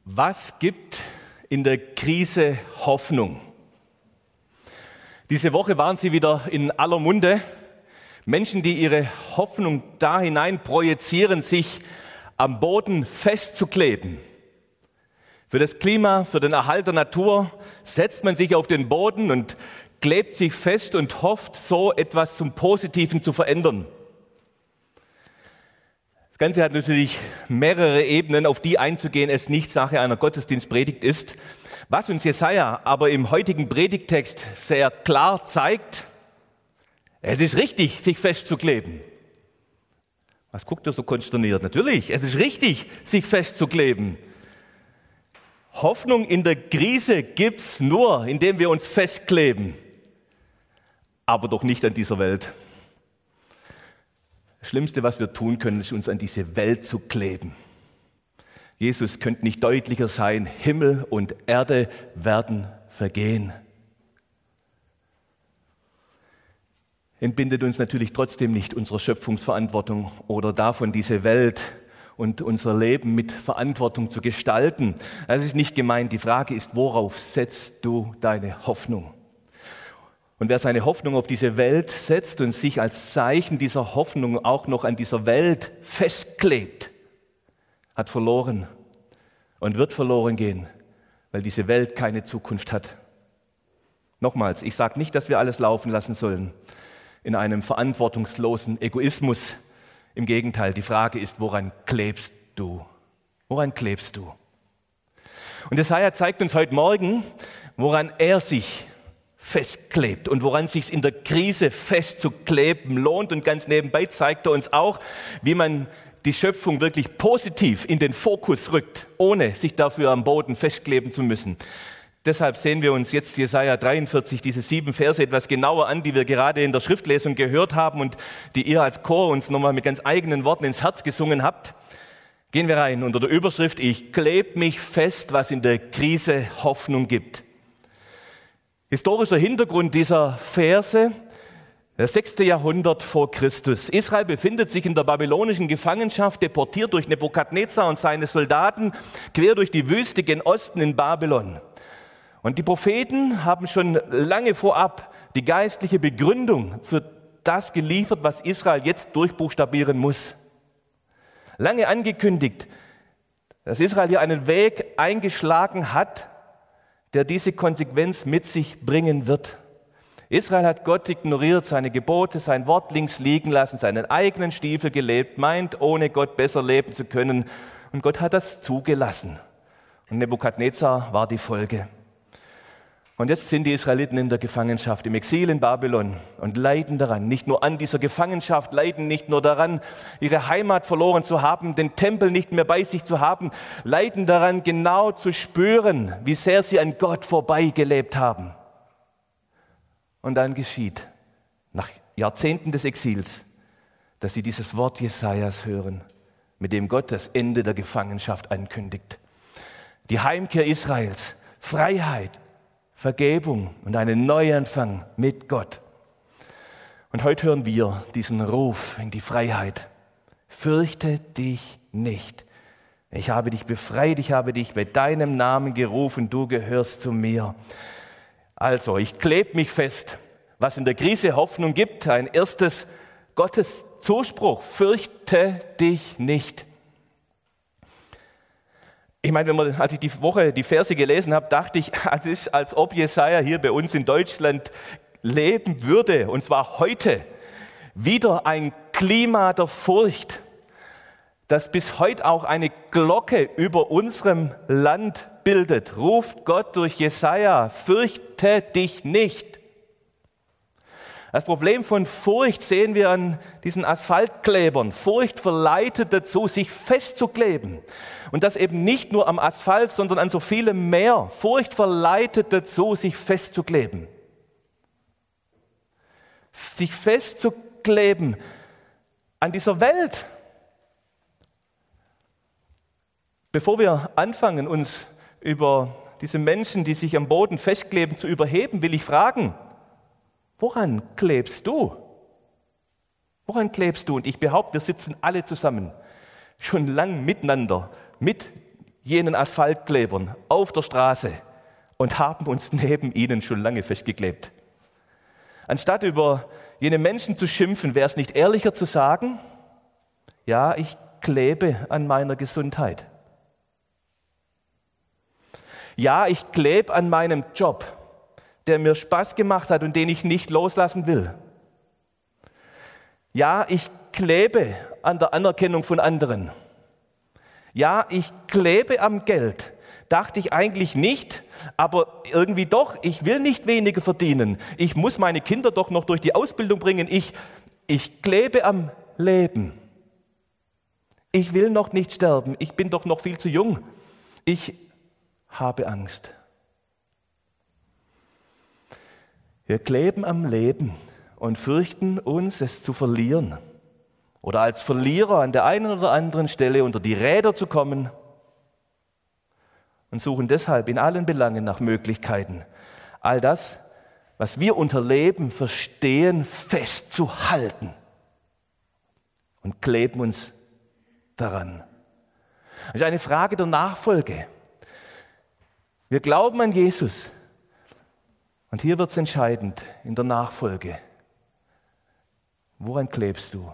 Was gibt in der Krise Hoffnung? Diese Woche waren sie wieder in aller Munde. Menschen, die ihre Hoffnung da hinein projizieren, sich am Boden festzukleben. Für das Klima, für den Erhalt der Natur setzt man sich auf den Boden und klebt sich fest und hofft, so etwas zum Positiven zu verändern. Das Ganze hat natürlich mehrere Ebenen, auf die einzugehen es nicht Sache einer Gottesdienstpredigt ist. Was uns Jesaja aber im heutigen Predigttext sehr klar zeigt: Es ist richtig, sich festzukleben. Was guckt ihr so konsterniert? Natürlich, es ist richtig, sich festzukleben. Hoffnung in der Krise gibt's nur, indem wir uns festkleben. Aber doch nicht an dieser Welt. Das Schlimmste, was wir tun können, ist, uns an diese Welt zu kleben. Jesus könnte nicht deutlicher sein: Himmel und Erde werden vergehen. Entbindet uns natürlich trotzdem nicht unserer Schöpfungsverantwortung oder davon, diese Welt und unser Leben mit Verantwortung zu gestalten. Das ist nicht gemeint. Die Frage ist, worauf setzt du deine Hoffnung? Und wer seine Hoffnung auf diese Welt setzt und sich als Zeichen dieser Hoffnung auch noch an dieser Welt festklebt, hat verloren und wird verloren gehen, weil diese Welt keine Zukunft hat. Nochmals, ich sage nicht, dass wir alles laufen lassen sollen in einem verantwortungslosen Egoismus. Im Gegenteil, die Frage ist, woran klebst du? Woran klebst du? Und Jesaja zeigt uns heute Morgen, woran er sich festklebt und woran es sich in der Krise festzukleben lohnt. Und ganz nebenbei zeigt er uns auch, wie man die Schöpfung wirklich positiv in den Fokus rückt, ohne sich dafür am Boden festkleben zu müssen. Deshalb sehen wir uns jetzt Jesaja 43, diese 7 Verse etwas genauer an, die wir gerade in der Schriftlesung gehört haben und die ihr als Chor uns nochmal mit ganz eigenen Worten ins Herz gesungen habt. Gehen wir rein unter der Überschrift: Ich kleb mich fest, was in der Krise Hoffnung gibt. Historischer Hintergrund dieser Verse: das 6. Jahrhundert vor Christus. Israel befindet sich in der babylonischen Gefangenschaft, deportiert durch Nebukadnezar und seine Soldaten quer durch die Wüste gen Osten in Babylon. Und die Propheten haben schon lange vorab die geistliche Begründung für das geliefert, was Israel jetzt durchbuchstabieren muss. Lange angekündigt, dass Israel hier einen Weg eingeschlagen hat, der diese Konsequenz mit sich bringen wird. Israel hat Gott ignoriert, seine Gebote, sein Wort links liegen lassen, seinen eigenen Stiefel gelebt, meint, ohne Gott besser leben zu können. Und Gott hat das zugelassen. Und Nebukadnezar war die Folge. Und jetzt sind die Israeliten in der Gefangenschaft, im Exil in Babylon und leiden daran, nicht nur an dieser Gefangenschaft, leiden nicht nur daran, ihre Heimat verloren zu haben, den Tempel nicht mehr bei sich zu haben, leiden daran, genau zu spüren, wie sehr sie an Gott vorbeigelebt haben. Und dann geschieht, nach Jahrzehnten des Exils, dass sie dieses Wort Jesajas hören, mit dem Gott das Ende der Gefangenschaft ankündigt. Die Heimkehr Israels, Freiheit, Vergebung und einen Neuanfang mit Gott. Und heute hören wir diesen Ruf in die Freiheit. Fürchte dich nicht. Ich habe dich befreit, ich habe dich bei deinem Namen gerufen, du gehörst zu mir. Also, ich klebe mich fest, was in der Krise Hoffnung gibt. Ein erstes Gottes Zuspruch: Fürchte dich nicht. Ich meine, als ich die Woche die Verse gelesen habe, dachte ich, es ist, als ob Jesaja hier bei uns in Deutschland leben würde, und zwar heute. Wieder ein Klima der Furcht, das bis heute auch eine Glocke über unserem Land bildet. Ruft Gott durch Jesaja: Fürchte dich nicht. Das Problem von Furcht sehen wir an diesen Asphaltklebern. Furcht verleitet dazu, sich festzukleben. Und das eben nicht nur am Asphalt, sondern an so vielem mehr. Furcht verleitet dazu, sich festzukleben. Sich festzukleben an dieser Welt. Bevor wir anfangen, uns über diese Menschen, die sich am Boden festkleben, zu überheben, will ich fragen: Woran klebst du? Woran klebst du? Und ich behaupte, wir sitzen alle zusammen, schon lang miteinander, mit jenen Asphaltklebern auf der Straße und haben uns neben ihnen schon lange festgeklebt. Anstatt über jene Menschen zu schimpfen, wäre es nicht ehrlicher zu sagen, ja, ich klebe an meiner Gesundheit. Ja, ich klebe an meinem Job, der mir Spaß gemacht hat und den ich nicht loslassen will. Ja, ich klebe an der Anerkennung von anderen. Ja, ich klebe am Geld. Dachte ich eigentlich nicht, aber irgendwie doch, ich will nicht weniger verdienen. Ich muss meine Kinder doch noch durch die Ausbildung bringen. Ich klebe am Leben. Ich will noch nicht sterben. Ich bin doch noch viel zu jung. Ich habe Angst. Wir kleben am Leben und fürchten uns, es zu verlieren oder als Verlierer an der einen oder anderen Stelle unter die Räder zu kommen und suchen deshalb in allen Belangen nach Möglichkeiten, all das, was wir unter Leben verstehen, festzuhalten und kleben uns daran. Das ist eine Frage der Nachfolge. Wir glauben an Jesus und hier wird es entscheidend in der Nachfolge. Woran klebst du?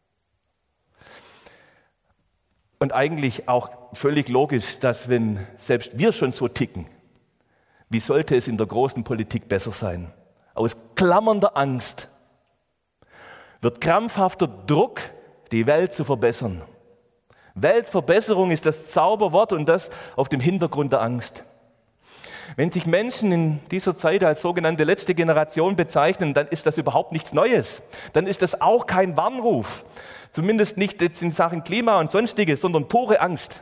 Und eigentlich auch völlig logisch, dass wenn selbst wir schon so ticken, wie sollte es in der großen Politik besser sein? Aus klammernder Angst wird krampfhafter Druck, die Welt zu verbessern. Weltverbesserung ist das Zauberwort und das auf dem Hintergrund der Angst. Wenn sich Menschen in dieser Zeit als sogenannte letzte Generation bezeichnen, dann ist das überhaupt nichts Neues. Dann ist das auch kein Warnruf. Zumindest nicht jetzt in Sachen Klima und Sonstiges, sondern pure Angst.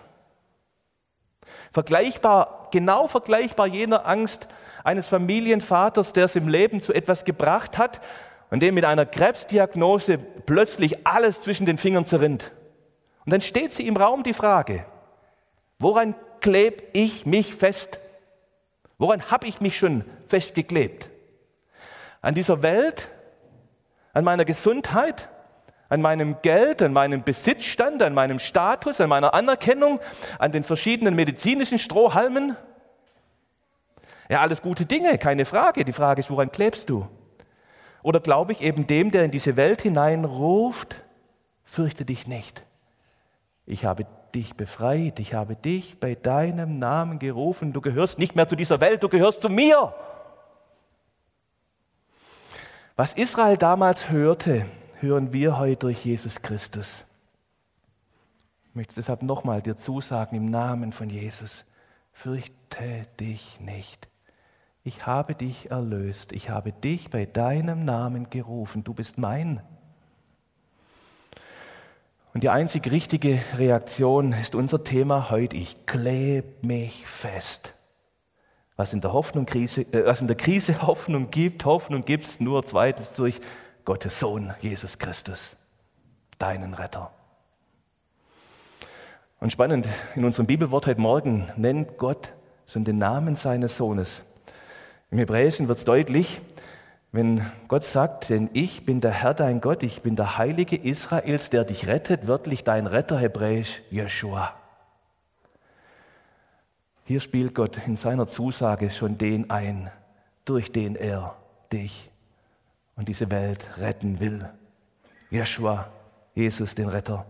Genau vergleichbar jener Angst eines Familienvaters, der es im Leben zu etwas gebracht hat und dem mit einer Krebsdiagnose plötzlich alles zwischen den Fingern zerrinnt. Und dann steht sie im Raum die Frage, woran klebe ich mich fest? Woran habe ich mich schon festgeklebt? An dieser Welt? An meiner Gesundheit? An meinem Geld? An meinem Besitzstand? An meinem Status? An meiner Anerkennung? An den verschiedenen medizinischen Strohhalmen? Ja, alles gute Dinge, keine Frage. Die Frage ist, woran klebst du? Oder glaube ich eben dem, der in diese Welt hineinruft, fürchte dich nicht. Ich habe dich befreit, ich habe dich bei deinem Namen gerufen, du gehörst nicht mehr zu dieser Welt, du gehörst zu mir. Was Israel damals hörte, hören wir heute durch Jesus Christus. Ich möchte deshalb nochmal dir zusagen im Namen von Jesus, fürchte dich nicht. Ich habe dich erlöst, ich habe dich bei deinem Namen gerufen, du bist mein. Und die einzig richtige Reaktion ist unser Thema heute. Ich klebe mich fest. Was in der Krise Hoffnung gibt es nur zweitens durch Gottes Sohn, Jesus Christus, deinen Retter. Und spannend, in unserem Bibelwort heute Morgen nennt Gott schon den Namen seines Sohnes. Im Hebräischen wird es deutlich, wenn Gott sagt, denn ich bin der Herr dein Gott, ich bin der Heilige Israels, der dich rettet, wörtlich dein Retter, hebräisch Jeschua. Hier spielt Gott in seiner Zusage schon den ein, durch den er dich und diese Welt retten will. Jeschua, Jesus, den Retter.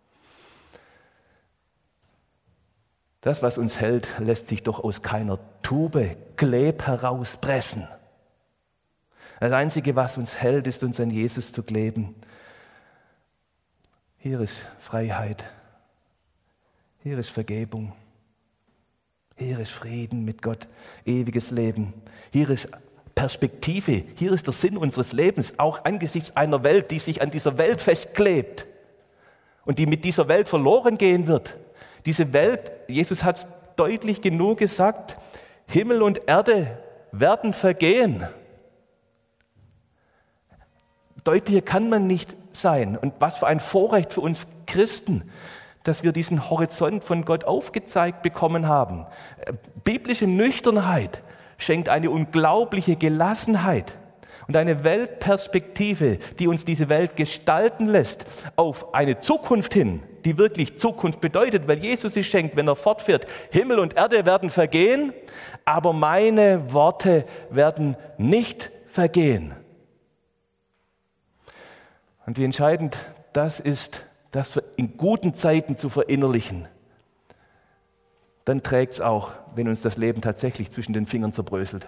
Das, was uns hält, lässt sich doch aus keiner Tube Kleb herauspressen. Das Einzige, was uns hält, ist, uns an Jesus zu kleben. Hier ist Freiheit. Hier ist Vergebung. Hier ist Frieden mit Gott, ewiges Leben. Hier ist Perspektive. Hier ist der Sinn unseres Lebens, auch angesichts einer Welt, die sich an dieser Welt festklebt und die mit dieser Welt verloren gehen wird. Diese Welt, Jesus hat es deutlich genug gesagt, Himmel und Erde werden vergehen. Deutlicher kann man nicht sein. Und was für ein Vorrecht für uns Christen, dass wir diesen Horizont von Gott aufgezeigt bekommen haben. Biblische Nüchternheit schenkt eine unglaubliche Gelassenheit. Und eine Weltperspektive, die uns diese Welt gestalten lässt, auf eine Zukunft hin, die wirklich Zukunft bedeutet, weil Jesus sie schenkt, wenn er fortfährt. Himmel und Erde werden vergehen, aber meine Worte werden nicht vergehen. Und wie entscheidend das ist, das in guten Zeiten zu verinnerlichen, dann trägt es auch, wenn uns das Leben tatsächlich zwischen den Fingern zerbröselt.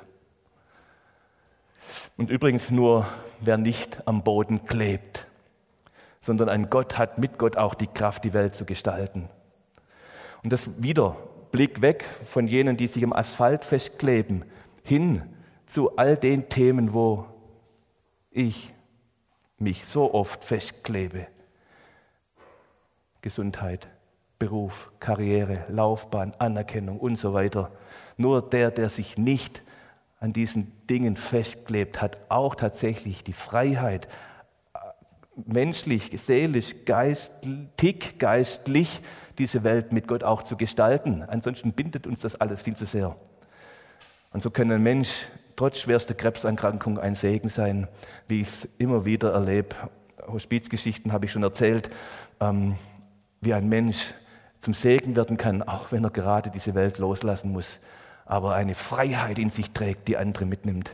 Und übrigens nur, wer nicht am Boden klebt, sondern an Gott hat, mit Gott auch die Kraft, die Welt zu gestalten. Und das wieder, Blick weg von jenen, die sich am Asphalt festkleben, hin zu all den Themen, wo ich mich so oft festklebe. Gesundheit, Beruf, Karriere, Laufbahn, Anerkennung und so weiter. Nur der sich nicht an diesen Dingen festklebt, hat auch tatsächlich die Freiheit, menschlich, seelisch, geistlich diese Welt mit Gott auch zu gestalten. Ansonsten bindet uns das alles viel zu sehr. Und so kann ein Mensch trotz schwerster Krebserkrankung ein Segen sein, wie ich es immer wieder erlebe. Hospizgeschichten habe ich schon erzählt, wie ein Mensch zum Segen werden kann, auch wenn er gerade diese Welt loslassen muss, aber eine Freiheit in sich trägt, die andere mitnimmt.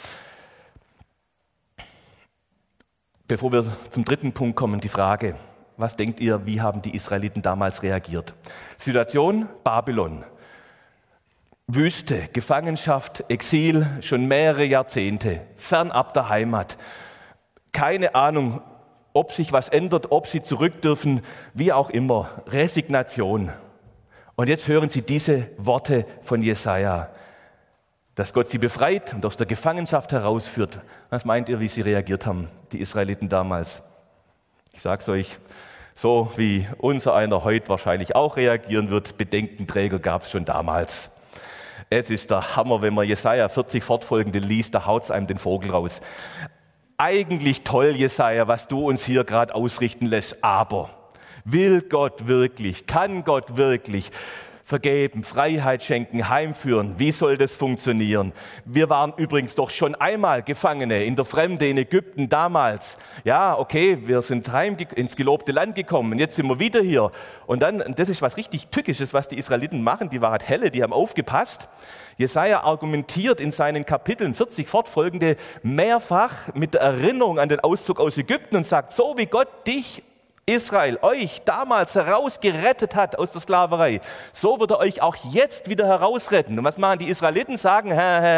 Bevor wir zum dritten Punkt kommen, die Frage, was denkt ihr, wie haben die Israeliten damals reagiert? Situation Babylon. Wüste, Gefangenschaft, Exil, schon mehrere Jahrzehnte, fernab der Heimat. Keine Ahnung, ob sich was ändert, ob sie zurück dürfen, wie auch immer. Resignation. Und jetzt hören sie diese Worte von Jesaja, dass Gott sie befreit und aus der Gefangenschaft herausführt. Was meint ihr, wie sie reagiert haben, die Israeliten damals? Ich sage es euch, so wie unser einer heute wahrscheinlich auch reagieren wird, Bedenkenträger gab es schon damals. Es ist der Hammer, wenn man Jesaja 40 fortfolgende liest, da haut es einem den Vogel raus. Eigentlich toll, Jesaja, was du uns hier gerade ausrichten lässt, aber will Gott wirklich, kann Gott wirklich vergeben, Freiheit schenken, heimführen? Wie soll das funktionieren? Wir waren übrigens doch schon einmal Gefangene in der Fremde in Ägypten damals. Ja, okay, wir sind heim ins gelobte Land gekommen und jetzt sind wir wieder hier. Und dann, das ist was richtig Tückisches, was die Israeliten machen, die waren helle, die haben aufgepasst. Jesaja argumentiert in seinen Kapiteln 40 fortfolgende mehrfach mit der Erinnerung an den Auszug aus Ägypten und sagt, so wie Gott dich, Israel, euch damals herausgerettet hat aus der Sklaverei, so wird er euch auch jetzt wieder herausretten. Und was machen die Israeliten? Sagen,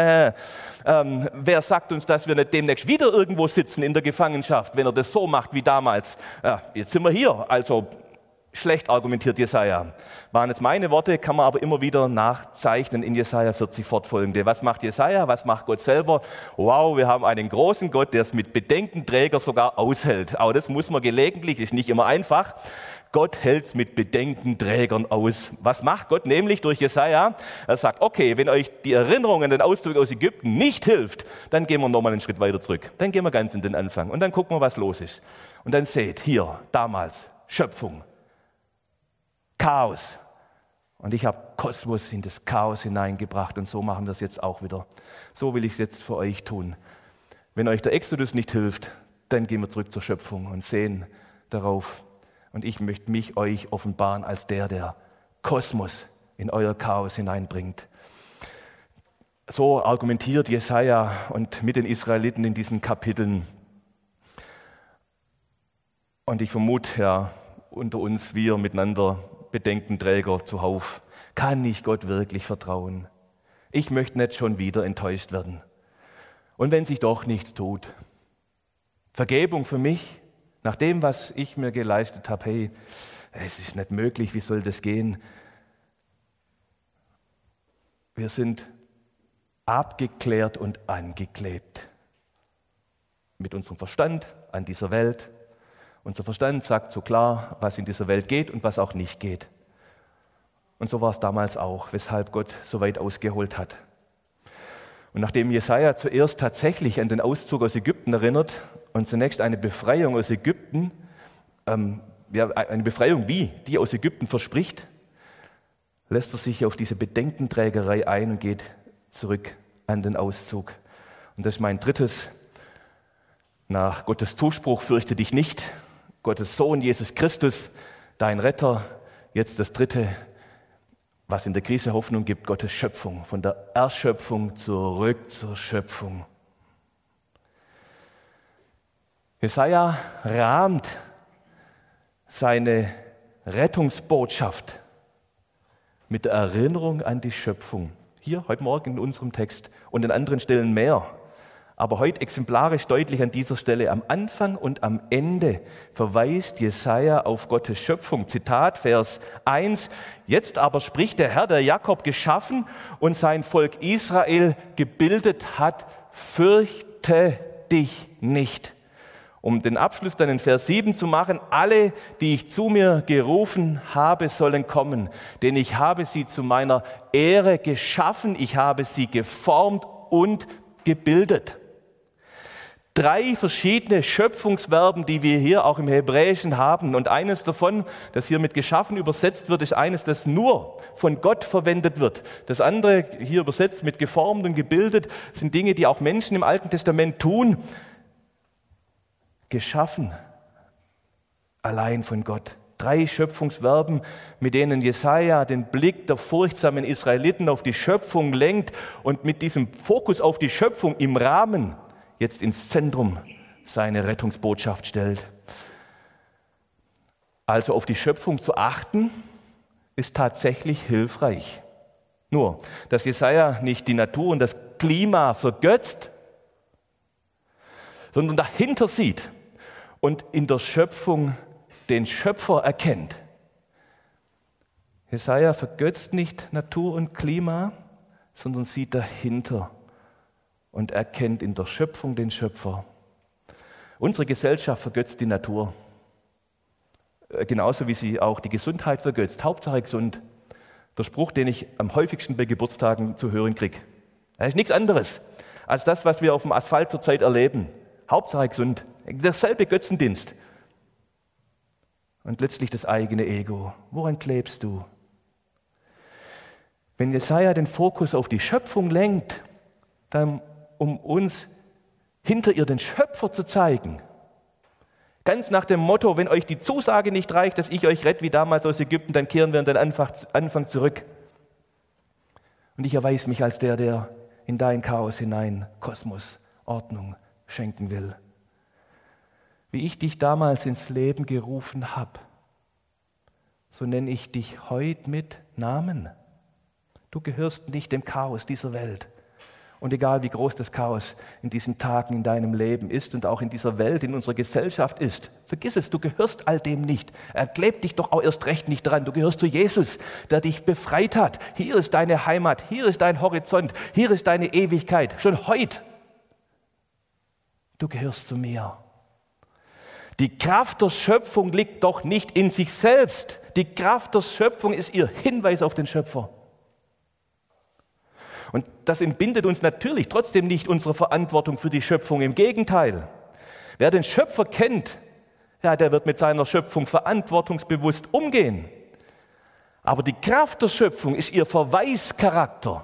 wer sagt uns, dass wir nicht demnächst wieder irgendwo sitzen in der Gefangenschaft, wenn er das so macht wie damals? Ja, jetzt sind wir hier, also schlecht argumentiert Jesaja. Waren jetzt meine Worte, kann man aber immer wieder nachzeichnen in Jesaja 40 fortfolgende. Was macht Jesaja? Was macht Gott selber? Wow, wir haben einen großen Gott, der es mit Bedenkenträger sogar aushält. Aber das muss man gelegentlich, ist nicht immer einfach. Gott hält es mit Bedenkenträgern aus. Was macht Gott nämlich durch Jesaja? Er sagt, okay, wenn euch die Erinnerung an den Auszug aus Ägypten nicht hilft, dann gehen wir nochmal einen Schritt weiter zurück. Dann gehen wir ganz in den Anfang und dann gucken wir, was los ist. Und dann seht, hier, damals, Schöpfung. Chaos. Und ich habe Kosmos in das Chaos hineingebracht und so machen wir es jetzt auch wieder. So will ich es jetzt für euch tun. Wenn euch der Exodus nicht hilft, dann gehen wir zurück zur Schöpfung und sehen darauf. Und ich möchte mich euch offenbaren als der Kosmos in euer Chaos hineinbringt. So argumentiert Jesaja und mit den Israeliten in diesen Kapiteln. Und ich vermute, ja, unter uns, wir miteinander Bedenkenträger zuhauf. Kann ich Gott wirklich vertrauen? Ich möchte nicht schon wieder enttäuscht werden. Und wenn sich doch nichts tut, Vergebung für mich, nach dem, was ich mir geleistet habe, hey, es ist nicht möglich, wie soll das gehen? Wir sind abgeklärt und angeklebt. Mit unserem Verstand an dieser Welt. Unser Verstand sagt so klar, was in dieser Welt geht und was auch nicht geht. Und so war es damals auch, weshalb Gott so weit ausgeholt hat. Und nachdem Jesaja zuerst tatsächlich an den Auszug aus Ägypten erinnert und zunächst eine Befreiung aus Ägypten, eine Befreiung wie die aus Ägypten verspricht, lässt er sich auf diese Bedenkenträgerei ein und geht zurück an den Auszug. Und das ist mein drittes Nach Gottes Zuspruch, fürchte dich nicht, Gottes Sohn Jesus Christus, dein Retter. Jetzt das dritte, was in der Krise Hoffnung gibt, Gottes Schöpfung, von der Erschöpfung zurück zur Schöpfung. Jesaja rahmt seine Rettungsbotschaft mit der Erinnerung an die Schöpfung. Hier, heute Morgen in unserem Text und an anderen Stellen mehr. Aber heute exemplarisch deutlich an dieser Stelle. Am Anfang und am Ende verweist Jesaja auf Gottes Schöpfung. Zitat, Vers 1. Jetzt aber spricht der Herr, der Jakob geschaffen und sein Volk Israel gebildet hat, fürchte dich nicht. Um den Abschluss dann in Vers 7 zu machen, alle, die ich zu mir gerufen habe, sollen kommen, denn ich habe sie zu meiner Ehre geschaffen, ich habe sie geformt und gebildet. 3 verschiedene Schöpfungsverben, die wir hier auch im Hebräischen haben. Und eines davon, das hier mit geschaffen übersetzt wird, ist eines, das nur von Gott verwendet wird. Das andere, hier übersetzt mit geformt und gebildet, sind Dinge, die auch Menschen im Alten Testament tun. Geschaffen, allein von Gott. 3 Schöpfungsverben, mit denen Jesaja den Blick der furchtsamen Israeliten auf die Schöpfung lenkt und mit diesem Fokus auf die Schöpfung im Rahmen jetzt ins Zentrum seine Rettungsbotschaft stellt. Also auf die Schöpfung zu achten, ist tatsächlich hilfreich. Nur, dass Jesaja nicht die Natur und das Klima vergötzt, sondern dahinter sieht und in der Schöpfung den Schöpfer erkennt. Jesaja vergötzt nicht Natur und Klima, sondern sieht dahinter und erkennt in der Schöpfung den Schöpfer. Unsere Gesellschaft vergötzt die Natur, genauso wie sie auch die Gesundheit vergötzt. Hauptsache gesund. Der Spruch, den ich am häufigsten bei Geburtstagen zu hören kriege. Das ist nichts anderes als das, was wir auf dem Asphalt zurzeit erleben. Hauptsache gesund. Derselbe Götzendienst. Und letztlich das eigene Ego. Woran klebst du? Wenn Jesaja den Fokus auf die Schöpfung lenkt, dann um uns hinter ihr den Schöpfer zu zeigen. Ganz nach dem Motto, wenn euch die Zusage nicht reicht, dass ich euch rette wie damals aus Ägypten, dann kehren wir an den Anfang zurück. Und ich erweise mich als der in dein Chaos hinein Kosmos, Ordnung schenken will. Wie ich dich damals ins Leben gerufen habe, so nenne ich dich heute mit Namen. Du gehörst nicht dem Chaos dieser Welt. Und egal wie groß das Chaos in diesen Tagen in deinem Leben ist und auch in dieser Welt, in unserer Gesellschaft ist, vergiss es, du gehörst all dem nicht. Er klebt dich doch auch erst recht nicht dran. Du gehörst zu Jesus, der dich befreit hat. Hier ist deine Heimat, hier ist dein Horizont, hier ist deine Ewigkeit. Schon heute. Du gehörst zu mir. Die Kraft der Schöpfung liegt doch nicht in sich selbst. Die Kraft der Schöpfung ist ihr Hinweis auf den Schöpfer. Und das entbindet uns natürlich trotzdem nicht unserer Verantwortung für die Schöpfung. Im Gegenteil. Wer den Schöpfer kennt, ja, der wird mit seiner Schöpfung verantwortungsbewusst umgehen. Aber die Kraft der Schöpfung ist ihr Verweischarakter.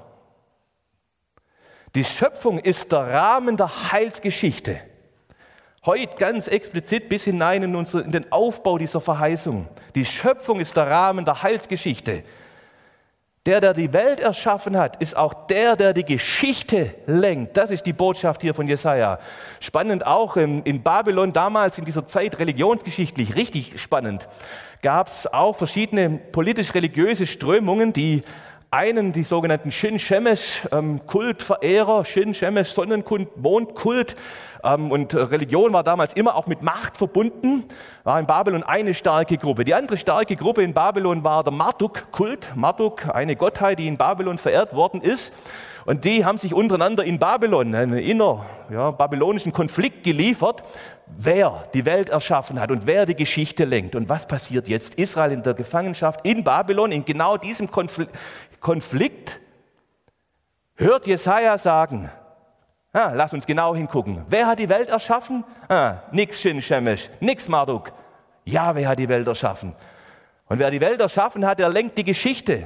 Die Schöpfung ist der Rahmen der Heilsgeschichte. Heute ganz explizit bis hinein in den Aufbau dieser Verheißung. Die Schöpfung ist der Rahmen der Heilsgeschichte. Der die Welt erschaffen hat, ist auch der die Geschichte lenkt. Das ist die Botschaft hier von Jesaja. Spannend auch in Babylon, damals in dieser Zeit religionsgeschichtlich, richtig spannend, gab es auch verschiedene politisch-religiöse Strömungen, die sogenannten Shin-Shemesh Kultverehrer, Shin-Shemesh Sonnenkult, Mondkult, und Religion war damals immer auch mit Macht verbunden, war in Babylon eine starke Gruppe. Die andere starke Gruppe in Babylon war der Marduk-Kult. Marduk, eine Gottheit, die in Babylon verehrt worden ist. Und die haben sich untereinander in Babylon einen babylonischen Konflikt geliefert, wer die Welt erschaffen hat und wer die Geschichte lenkt. Und was passiert jetzt? Israel in der Gefangenschaft in Babylon, in genau diesem Konflikt, hört Jesaja sagen, lass uns genau hingucken. Wer hat die Welt erschaffen? Nix Shin-Shemesh, nix Marduk. Jahwe hat die Welt erschaffen. Und wer die Welt erschaffen hat, der lenkt die Geschichte.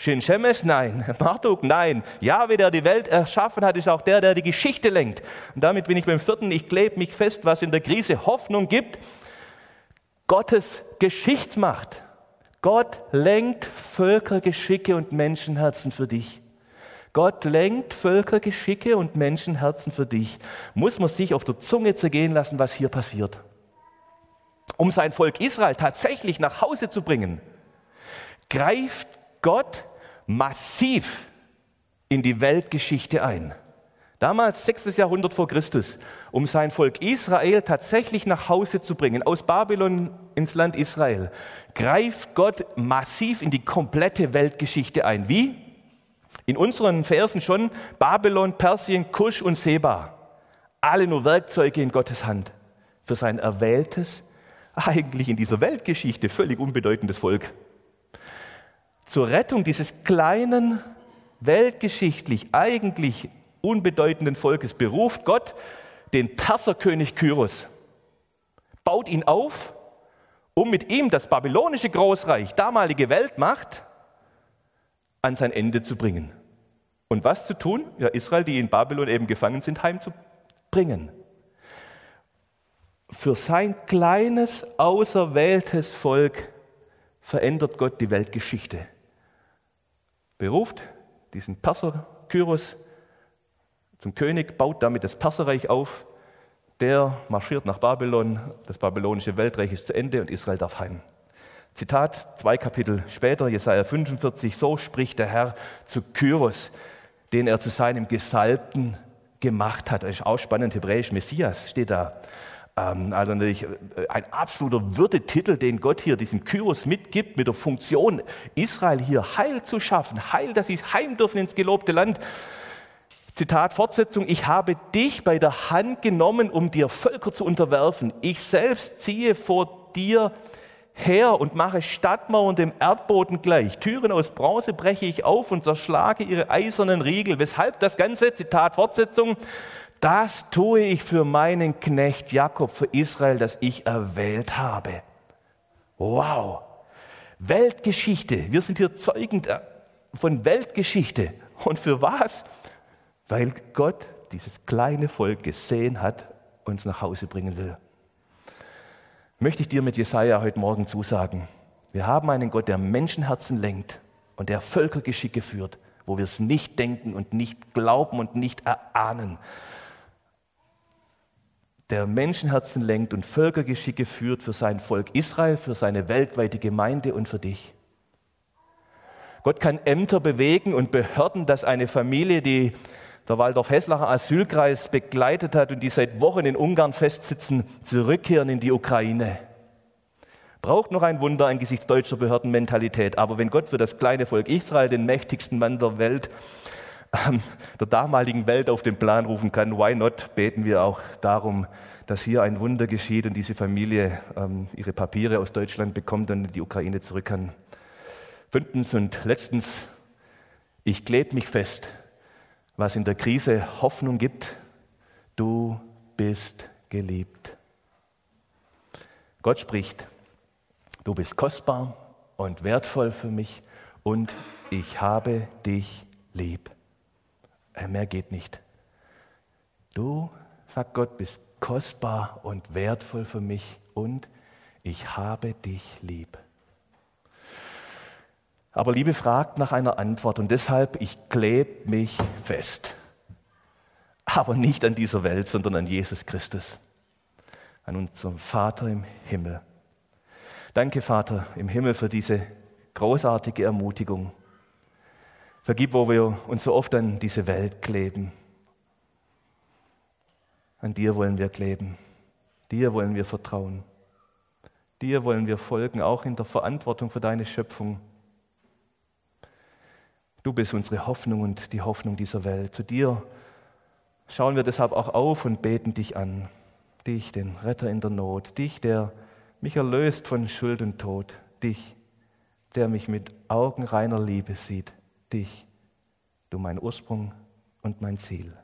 Shin Shemesh? Nein. Marduk? Nein. Jahwe, der die Welt erschaffen hat, ist auch der, der die Geschichte lenkt. Und damit bin ich beim 4. Ich klebe mich fest, was in der Krise Hoffnung gibt. Gottes Geschichtsmacht. Gott lenkt Völkergeschicke und Menschenherzen für dich. Gott lenkt Völkergeschicke und Menschenherzen für dich. Muss man sich auf der Zunge zergehen lassen, was hier passiert. Um sein Volk Israel tatsächlich nach Hause zu bringen, greift Gott massiv in die Weltgeschichte ein. Damals, 6. Jahrhundert vor Christus, um sein Volk Israel tatsächlich nach Hause zu bringen, aus Babylon ins Land Israel, greift Gott massiv in die komplette Weltgeschichte ein. Wie? In unseren Versen schon Babylon, Persien, Kusch und Seba. Alle nur Werkzeuge in Gottes Hand für sein erwähltes, eigentlich in dieser Weltgeschichte völlig unbedeutendes Volk. Zur Rettung dieses kleinen, weltgeschichtlich eigentlich unbedeutenden Volkes beruft Gott den Perserkönig Kyros, baut ihn auf, um mit ihm das babylonische Großreich, damalige Weltmacht, an sein Ende zu bringen. Und was zu tun? Ja, Israel, die in Babylon eben gefangen sind, heimzubringen. Für sein kleines, auserwähltes Volk verändert Gott die Weltgeschichte. Beruft diesen Perser Kyros zum König, baut damit das Perserreich auf. Der marschiert nach Babylon, das babylonische Weltreich ist zu Ende und Israel darf heim. Zitat, 2 Kapitel später, Jesaja 45, so spricht der Herr zu Kyros, den er zu seinem Gesalbten gemacht hat. Das ist auch spannend, hebräisch, Messias steht da. Also natürlich ein absoluter Würdetitel, den Gott hier diesem Kyros mitgibt, mit der Funktion, Israel hier Heil zu schaffen, Heil, dass sie heim dürfen ins gelobte Land. Zitat, Fortsetzung, ich habe dich bei der Hand genommen, um dir Völker zu unterwerfen. Ich selbst ziehe vor dir her und mache Stadtmauern dem Erdboden gleich. Türen aus Bronze breche ich auf und zerschlage ihre eisernen Riegel. Weshalb das Ganze? Zitat, Fortsetzung, das tue ich für meinen Knecht Jakob, für Israel, das ich erwählt habe. Wow! Weltgeschichte. Wir sind hier Zeugen von Weltgeschichte. Und für was? Weil Gott dieses kleine Volk gesehen hat und uns nach Hause bringen will. Möchte ich dir mit Jesaja heute Morgen zusagen. Wir haben einen Gott, der Menschenherzen lenkt und der Völkergeschicke führt, wo wir es nicht denken und nicht glauben und nicht erahnen. Der Menschenherzen lenkt und Völkergeschicke führt für sein Volk Israel, für seine weltweite Gemeinde und für dich. Gott kann Ämter bewegen und Behörden, dass eine Familie, die der Waldorf-Heslacher Asylkreis begleitet hat und die seit Wochen in Ungarn festsitzen, zurückkehren in die Ukraine. Braucht noch ein Wunder angesichts deutscher Behördenmentalität. Aber wenn Gott für das kleine Volk Israel, den mächtigsten Mann der Welt, der damaligen Welt auf den Plan rufen kann, why not, beten wir auch darum, dass hier ein Wunder geschieht und diese Familie ihre Papiere aus Deutschland bekommt und in die Ukraine zurück kann. 5. und letztens, ich klebe mich fest, was in der Krise Hoffnung gibt, du bist geliebt. Gott spricht, du bist kostbar und wertvoll für mich und ich habe dich lieb. Mehr geht nicht. Du, sagt Gott, bist kostbar und wertvoll für mich und ich habe dich lieb. Aber Liebe fragt nach einer Antwort und deshalb, ich klebe mich fest. Aber nicht an dieser Welt, sondern an Jesus Christus, an unserem Vater im Himmel. Danke, Vater im Himmel, für diese großartige Ermutigung. Vergib, wo wir uns so oft an diese Welt kleben. An dir wollen wir kleben. Dir wollen wir vertrauen. Dir wollen wir folgen, auch in der Verantwortung für deine Schöpfung. Du bist unsere Hoffnung und die Hoffnung dieser Welt. Zu dir schauen wir deshalb auch auf und beten dich an. Dich, den Retter in der Not. Dich, der mich erlöst von Schuld und Tod. Dich, der mich mit Augen reiner Liebe sieht. Dich, du mein Ursprung und mein Ziel.